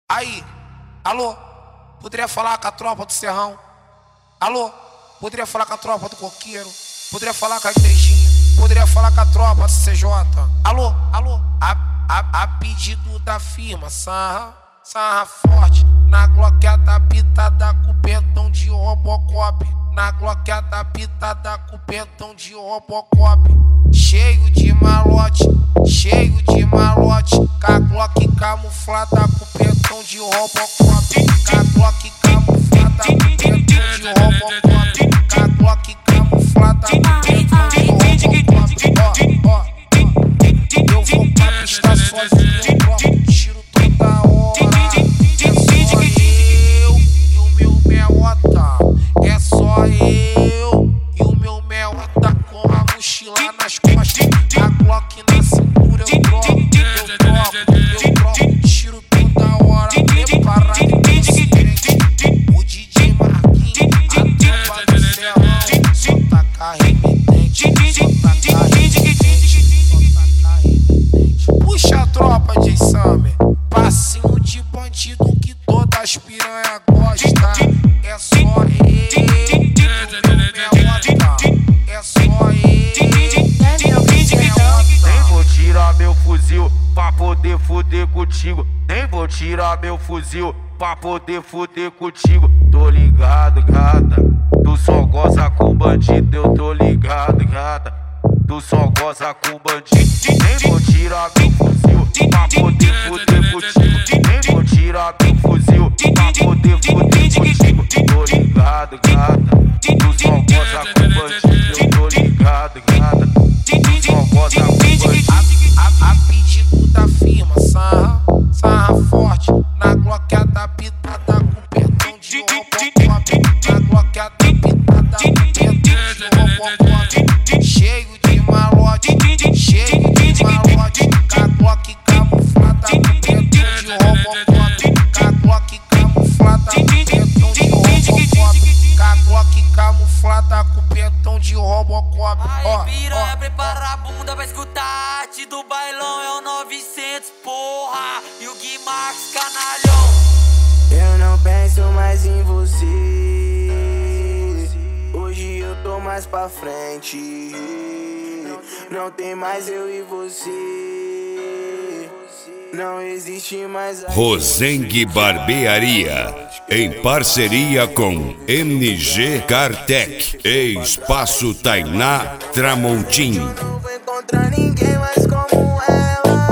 Aí, alô, poderia falar com a tropa do Serrão? Alô, poderia falar com a tropa do Coqueiro? Poderia falar com a igrejinha? Poderia falar com a tropa do CJ? Alô, alô, a pedido da firma, sarra forte, na gloqueada pitada com pentão de Robocop, na gloqueada pitada com pentão de Robocop, cheio de malote, com a glock camuflada com pentão de Robocop, com a glock camuflada com pentão de Robocop, com a glock camuflada com pentão de Robocop. Eu vou pra pista sozinho, eu troco tiro toda hora. É só eu e o meu meota. É só eu e o meu meota com a mochila nas costas, a glock na cintura. Eu troco tiro toda hora. Preparado e consciente. O DJ Marquinhos, a tropa do Serrão. Só taca remitente, só taca remitente. Puxa a tropa de Summer, passinho de bandido que todas as piranha gosta. É só eu, meu meota. É só eu, nem vou tirar meu fuzil pra poder fuder contigo. Nem vou tirar meu fuzil pra poder fuder contigo. Tô ligado, gata, tu só goza com bandido. Eu tô ligado, gata, tu só goza com bandido. Nem vou tirar meu fuzil pra poder fuder contigo. Nem vou tirar meu fuzil pra poder fuder contigo. Tô ligado, gata, tu só goza com bandido. Eu tô ligado, gata, tu só goza com bandido. A pedido da firma, sarra forte, na gloqueada pitada com pentão de Robocop, na gloqueada pitada com pentão de Robocop, cheio de malote, com a glock camuflada com pentão de Robocop, com a glock camuflada com pentão de Robocop, com a glock camuflada com pentão de Robocop. Aí piranha, prepara a bunda pra escutar a arte do bailão. É o 900, porra, e o Gui Max, canalhão. Eu não penso mais em você, hoje eu tô mais pra frente. Não tem mais eu e você, não existe mais a Rosengue Barbearia, em parceria com MG Cartec e Espaço Tainá Tramontim. Não vou encontrar ninguém mais como ela,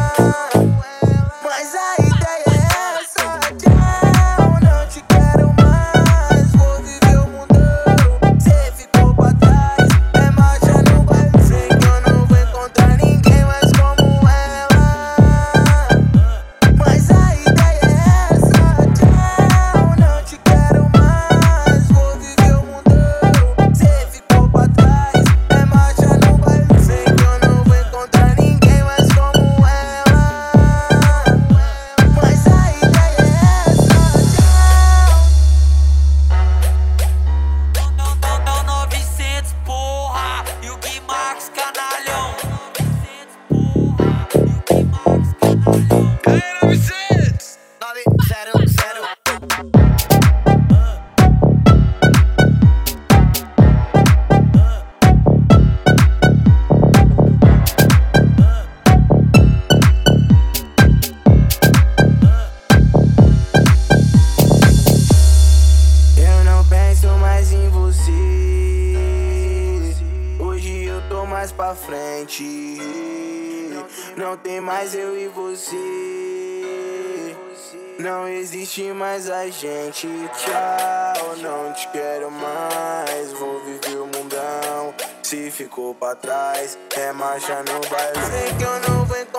mas a ideia é essa. Tchau, não te quero mais, vou viver o mundão. Cê ficou pra trás, é marcha no baile. Sei que eu não vou encontrar ninguém mais como ela, mas a ideia é essa. Tchau, não te quero mais, vou viver o mundão. Cê ficou pra trás, é marcha no baile. Sei que eu não vou encontrar ninguém mais como ela, mas a ideia é essa. É o 900, porra, e o Gui Max, canalhão. 900, porra, e o Gui Max, canalhão. Aí, 900 900. Eu não penso mais em você, hoje eu tô mais pra frente. Não tem mais eu e você, não existe mais a gente. Tchau, não te quero mais, vou viver o mundão. Se ficou pra trás, é marcha no baile. Sei que eu não vou